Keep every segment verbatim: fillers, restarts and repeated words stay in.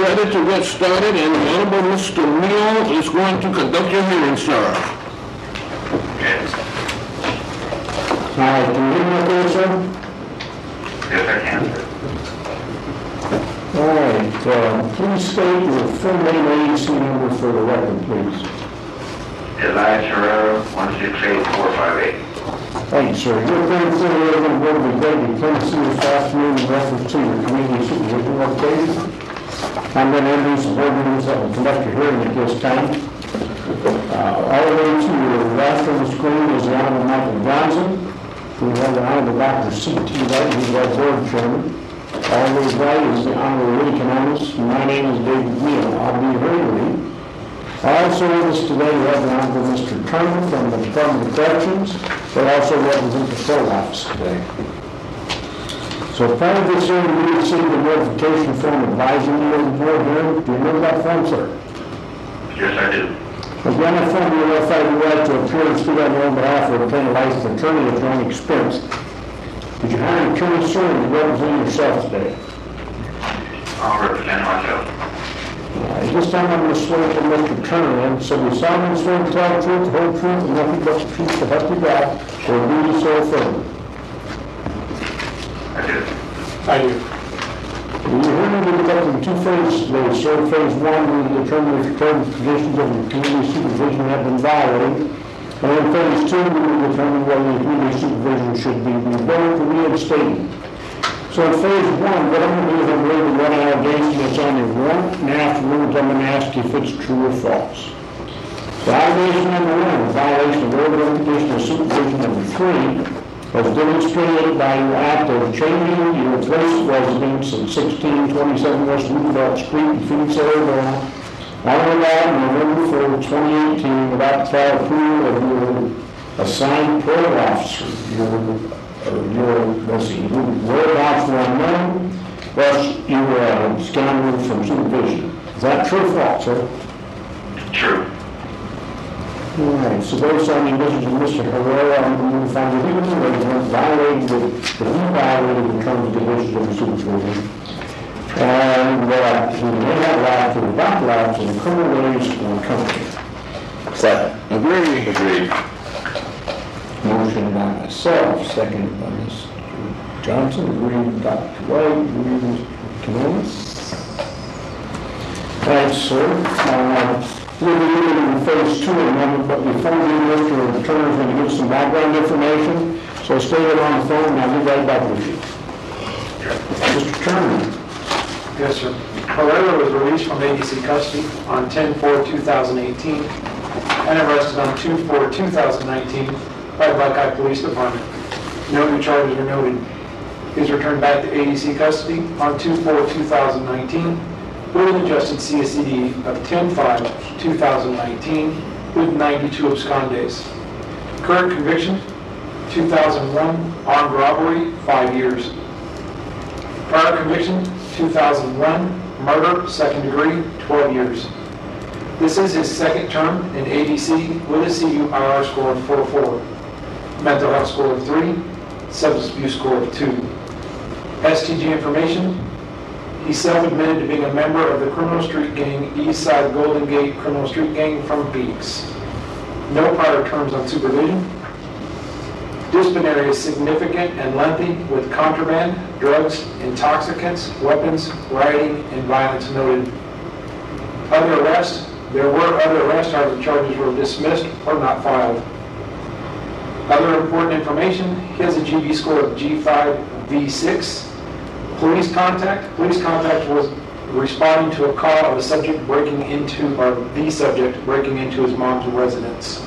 ready to get started, and the Honorable Mister Neal is going to conduct your hearing, sir. Yes. All right, can you hear me okay, sir? Yes, I can, sir. All right, uh, please state your full name and A D C number for the record, please. Elias Herrera, one six eight four five eight. Thank you, sir. You're very clear on the board of executive Tennessee this afternoon in reference to your community supervision location. I'm going to introduce the board members that will conduct your hearing at this time. Uh, all the way to your left on the screen is the Honorable Michael Johnson. We have the Honorable Doctor C T Wright, who's our board chairman. All the way right is the Honorable Lee Canonis. My name is David Neal. I'll be here with you. Also with us today we have the Honorable Mister Turner from the Department of Corrections, but also represent the patrol office today. So part of this hearing, we received a notification form advising you of the board hearing. Do you remember that form, sir? Yes, I do. Again, I form you notified the right to appear and speak on your own behalf or obtain a licensed attorney at your own expense. Did you hire an attorney, sir, to represent yourself today? I'll represent myself. Uh, at this time, I'm going to swear to Mister Turner in, so we solemnly swear to tell the truth, the whole truth, and nothing but the truth to help you God, or do you so affirm? I do. I do. The hearing will be conducted in two phases today. So phase one will determine if your terms and conditions of your community supervision have been violated. And in phase two, we will determine whether your community supervision should be revoked or reinstated. So in phase one, what I'm going to do is I'm going to run an allegation that's on your warrant, and afterwards I'm going to ask if it's true or false. So allegation number one, violation of order and condition of supervision number three, was demonstrated by your act of changing your place of residence at sixteen twenty-seven West Roosevelt Street in Phoenix, Arizona, on or about November fourth, twenty eighteen, without prior approval of your assigned parole officer. Your, uh, your, let's see, whereabouts were unknown, thus you were uh, scoundrel from supervision. Is that true or false, sir? True. All right, so based on the admissions of Mister Herrera, I'm going to find that he was resident violated the, that he violated the terms and conditions of the supervision. And that he may have lied to the back lives in criminal ways or company. Second. Agree. Agreed. Motion by myself, second by Mister Johnson, agreed with Doctor White, agreed with Mister Canonis. Thanks, sir. Uh, We'll be moving in phase two in a moment, but before we move to the Turner's going to give some background information. So stay there on the phone and I'll be right back with you. Mister Turner. Yes, sir. Herrera was released from A D C custody on ten four two thousand eighteen and arrested on two four two thousand nineteen by the Buckeye Police Department. No new charges were noted. He was returned back to A D C custody on two four two thousand nineteen with an adjusted C S C D of ten five two thousand nineteen with ninety-two abscondes. Current conviction, two thousand one, armed robbery, five years. Prior conviction, two thousand one, murder, second degree, twelve years. This is his second term in A D C with a C U I R score of four point four, mental health score of three, substance abuse score of two. S T G information, he self-admitted to being a member of the criminal street gang East Side Golden Gate criminal street gang from Beeks. No prior terms on supervision. Disciplinary is significant and lengthy with contraband, drugs, intoxicants, weapons, rioting, and violence noted. Other arrests, there were other arrests, however charges were dismissed or not filed. Other important information, he has a G B score of G five V six. Police contact, police contact was responding to a call of a subject breaking into, or the subject breaking into his mom's residence.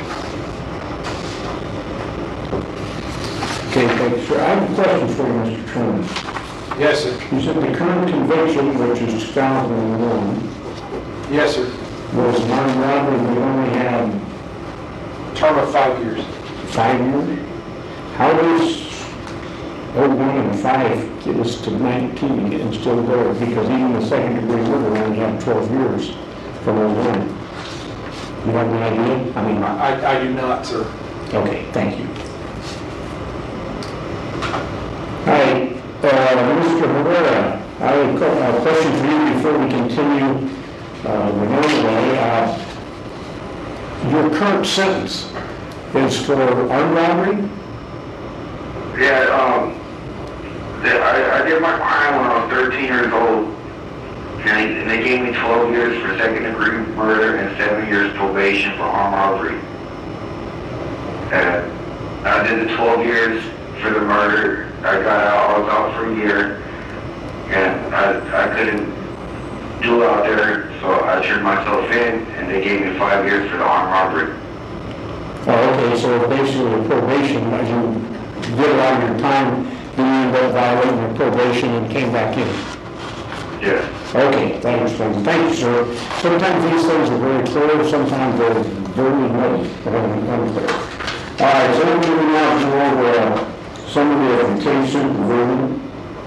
Okay, thank you, sir. I have a question for you, Mister Turner. Yes, sir. You said the current conviction, which is two thousand one, Yes, sir. was an armed robbery, and we only had Term of five years. five years? How does oh one and five get us to nineteen and still go? Because even the second degree murder only had twelve years from oh one. You have any idea? I mean, I, I do not, sir. okay, thank you. All right, uh, Mister Herrera, I have a question for you before we continue. continue uh, the normal way. Uh, Your current sentence is for armed robbery? Yeah, um, the- I, I did my crime when I was thirteen years old. And they, and they gave me twelve years for second degree murder and seven years probation for armed robbery. And I did the twelve years for the murder. I got out, I was out for a year. And I, I couldn't do it out there, so I turned myself in, and they gave me five years for the armed robbery. Oh, okay, so basically a probation, as you did a lot of your time, then you ended up violating your probation and came back in. Yes. Okay, that explains it. Thank you, sir. Sometimes these things are very clear, sometimes they're very muddy, unclear. All right, so we're moving on to over uh, summary of the case supervision.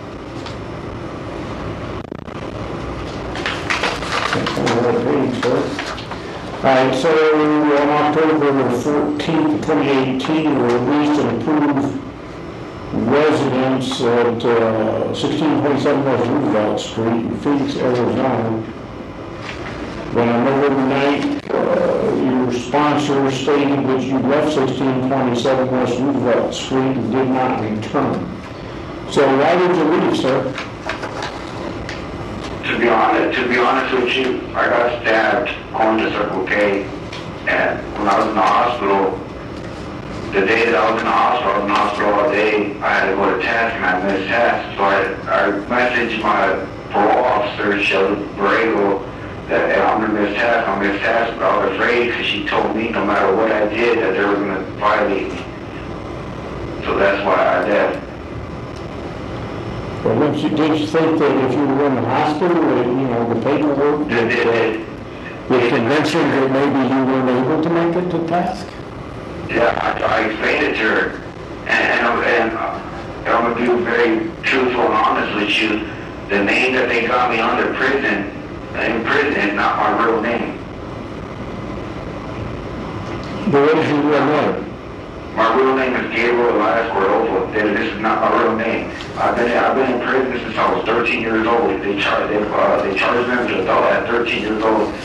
All right, so on October fourteenth, twenty eighteen, we released an approved residence at uh, sixteen twenty-seven West Roosevelt Street in Phoenix, Arizona. When on November ninth, uh, your sponsor stated that you left sixteen twenty-seven West Roosevelt Street and did not return. So why did you leave, sir? To be honest, to be honest with you, I got stabbed going to Circle K, and when I was in the hospital, the day that I was in the hospital, I was in the hospital all day. I had to go to task, and I missed task. So I, I messaged my parole officer, Shelly Borrego, that hey, I'm gonna miss task, I'm gonna miss task. But I was afraid because she told me no matter what I did that they were gonna violate me. So that's why I left. Well, didn't you, did you think that if you were in the hospital, that, you know, the paperwork, that, uh, would convince you that maybe you weren't able to make it to task? Yeah, I, I explained it to her, and, and, and uh, I'm going to be very truthful and honest with you. The name that they got me under prison, in prison, is not my real name. But what is your real name? My real name is Gabriel Elias Cordova. This is not my real name. I've been I've been in prison since I was thirteen years old. They charged they uh, they charged me as an adult at thirteen years old.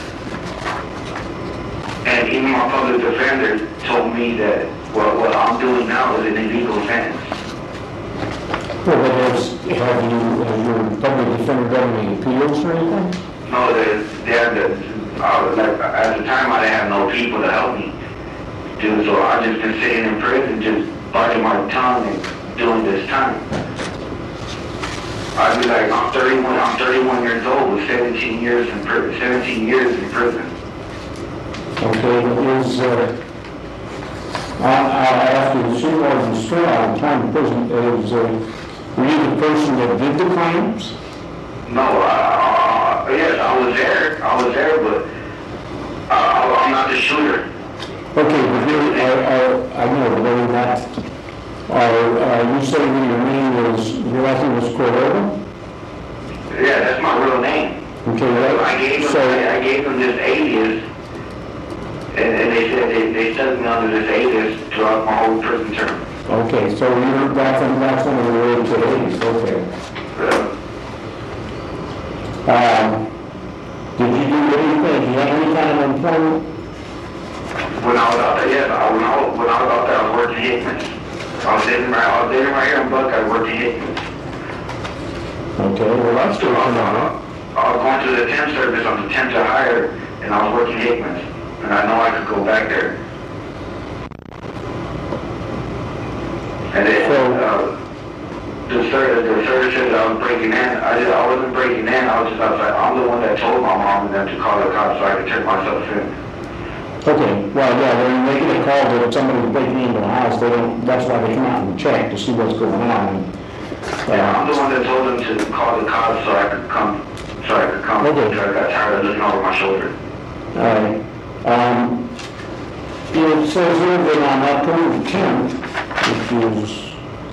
And even my public defender told me that what what I'm doing now is an illegal offense. Well, but has, have you, has your public defender done any appeals or anything? No, they they had the I was like at the time I didn't have no people to help me. Dude, so I just been sitting in prison, just biting my tongue and doing this time. I'd be like, I'm thirty-one, I'm thirty-one years old with seventeen years in prison, seventeen years in prison. Okay, but is, uh, I, I after the supervisor still out of time in prison, is, uh, were you the person that did the crimes? No, I, uh, yes, I was there, I was there, but uh, I'm not the shooter. Okay, but you, are, are, I know, but are you not, are, uh, you saying that your name is, your last name is Cordova? Yeah, that's my real name. Okay, right. I gave them, So, I, I gave them this alias, and, and they said they, they stuck me under this alias throughout my whole prison term. okay, so you're back on, back on the road to eighties, okay. Uh, Um, did you do anything, do you have any kind of employment? When I was out there, yes, I, when, I was, when I was out there, I was working Hickman's. I was sitting right, I was sitting right here in Buckeye working Hickman's. Okay, well, that's good to know. I was going to the temp service, I was a temp to hire, and I was working Hickman's. And I know I could go back there. And then, uh, the service, the service said I was breaking in. I just, I wasn't breaking in, I was just outside. I'm the one that told my mom and them to call the cops so I could turn myself in. Okay, well, yeah, when they get a call that somebody's breaking into the house, they don't, that's why they come out and check to see what's going on. And, uh, Yeah, I'm the one that told them to call the cops so I could come, so I could come, Okay. because I got tired of looking over my shoulder. all right. Um, it says here that on October tenth, which is,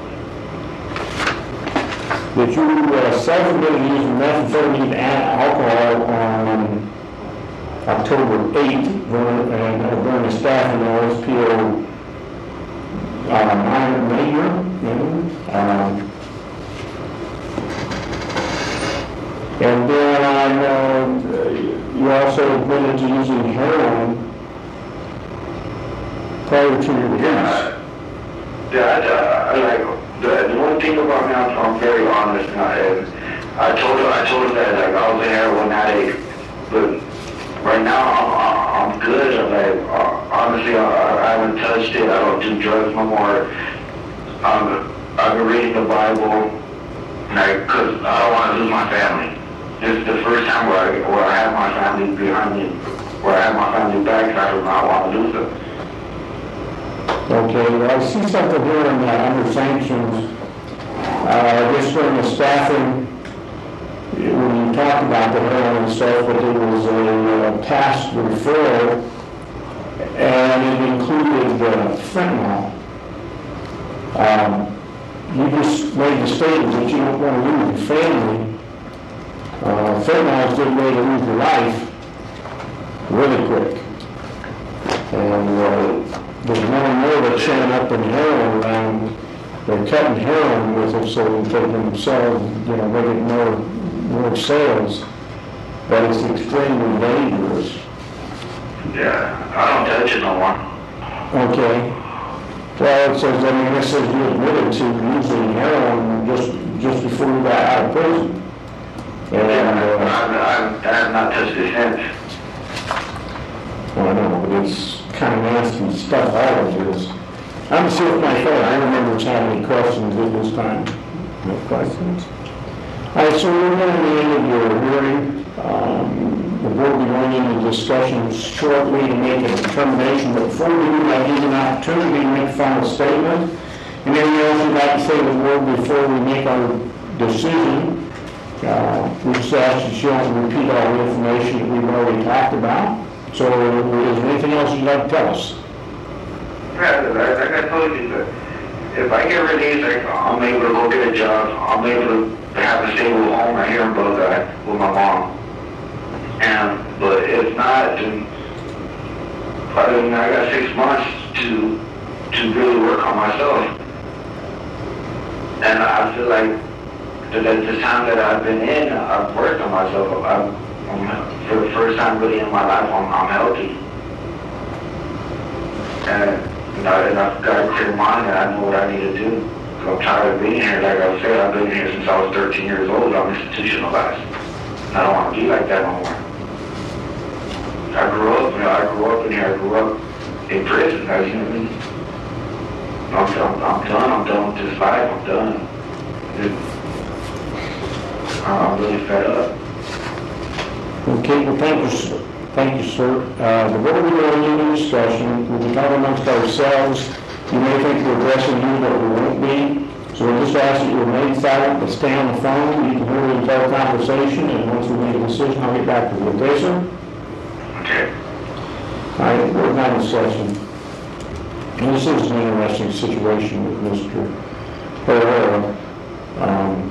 that you uh, self-admitted using methamphetamine and alcohol on October eighth, during, uh, during a staffing notice, P O uh, nine major, um, and then on uh, admitted to using heroin prior to your release. Yeah, yeah, uh, I like, the, the one thing about me, I'm, I'm very honest, and I, and I told her, I told her that, like, I was a heroin addict, but right now, I'm, I'm, I'm good. I'm like, uh, honestly, I, I haven't touched it. I don't do drugs no more. Um, I've been reading the Bible, like, cause I don't want to lose my family. This is the first time where I, where I have my family behind me, where I have my family back, and I do not want to lose them. Okay, well, I see something here in the under sanctions. Uh, I guess during the staffing, when you talked about the heroin and stuff, but there was a uh, past referral, and it included uh, fentanyl. Um, you just made the statement that you don't want to lose your family. Uh, fentanyl is a good way to lose your life really quick. And uh, there's more and more that's showing up in heroin around. They're cutting heroin with it so they can themselves, you know, make it more, more sales. But it's extremely dangerous. Yeah, I don't touch it no more. Okay. Well, it says, I mean, it says you admitted to using heroin just, just before you got out of prison. And, Yeah, uh, I, I, I have not touched it since. well, I know, but it's kind of nasty stuff, all of it is. I'm see if my phone, I remember having any questions at this time. No questions? All right, so we're going to the end of your hearing. Um, the board will be going into discussion shortly to make a determination, but before we do, I give you an opportunity to make a final statement. And anything else you'd like to say to the board before we make our decision? Uh, we just ask that you don't repeat all the information that we've already talked about. So is there anything else you'd like to tell us? Yeah, like like I told you, that if I get released, like, I'm able to go get a job. I'm able to have a stable home right here in Buckeye with my mom. And, but if not, then I, mean, I got six months to to really work on myself. And I feel like that the time that I've been in, I've worked on myself. I'm, I'm, for the first time really in my life, I'm, I'm healthy. And, you know, and I've got a clear mind and I know what I need to do. So I'm tired of being here. Like I said, I've been here since I was thirteen years old. I'm institutionalized. And I don't want to be like that no more. I grew up, you know, I grew up in here. I grew up in prison. I, you know what I mean? I'm, I'm, I'm done. I'm done with this life. I'm done. I'm really fed up. Okay, well, thank you, sir. Thank you, sir. Uh, the board will be going into discussion. We'll be talking amongst ourselves. You may think we're addressing you, but we won't be. So we'll just ask that you remain silent, but stay on the phone. You can hear the entire conversation, and once we make a decision, I'll get back to you. Okay, sir? Okay. All right, we're now in session. And this is an interesting situation with Mister Herrera. Um,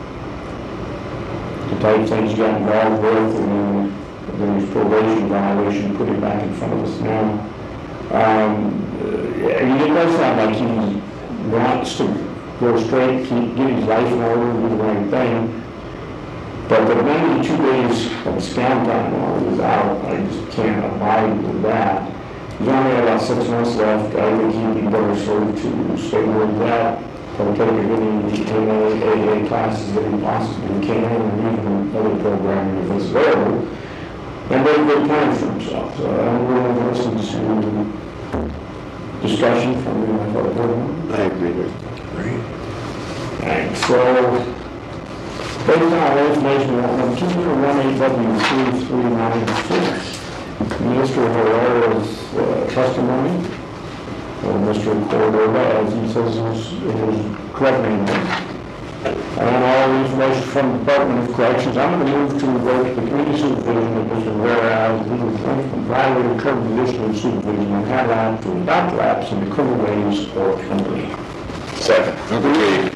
the type of things he got involved with, and then then his probation violation, put it back in front of us now. Um, I mean, it does sound like he wants to go straight, keep, get his life in order, do the right thing. But the ninety-two days of scan time while he was out, I just can't abide with that. He's only got about six months left. I think he'd be better served to stay with that, partake of any M A A classes that he possibly can, and even other programming if it's available. And make a good plan for himself. So I'm willing to listen to discussion from my fellow board members. I agree with Great. Thanks. So, based on all the information, on two zero one eight W three three nine six, Mister Herrera's uh, testimony, or Mister Cordova, as he says is his correct name. And all the information from the Department of Corrections, I'm going to move to revoke the community supervision of Mister Herrera as legal claim from violated current condition of supervision and have allowed to adopt lapse in the criminal ways or penalty. Second. Agreed.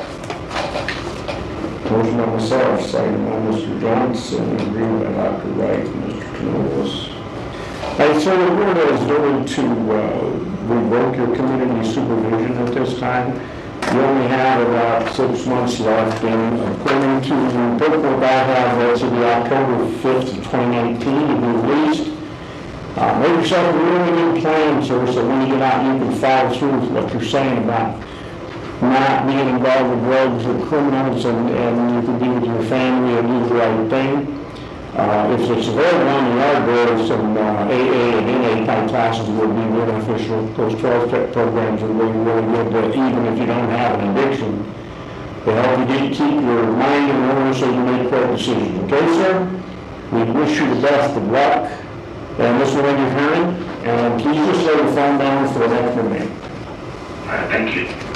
Motion by myself, second by Mister Johnson, agreed by Doctor Wright and Mister Canales. All right, so the board has voted to uh, revoke your community supervision at this time. You only have about six months left, and according to the paperwork I have, that's to the October fifth of twenty nineteen, you will leave Uh, make yourself a really good plan, sir, so when you get out, you can follow through with what you're saying about not being involved with drugs or criminals, and, and you can be with your family and do the right thing. Uh, if it's available on the yard there, some uh, A A and N A type classes would be really beneficial. Those twelve-step programs are really, really good, to, even if you don't have an addiction, to help you get, keep your mind in order so you make correct decisions. Okay, sir? We wish you the best of luck. And this will end your hearing, and please just lay the phone down for the next minute. All right, thank you.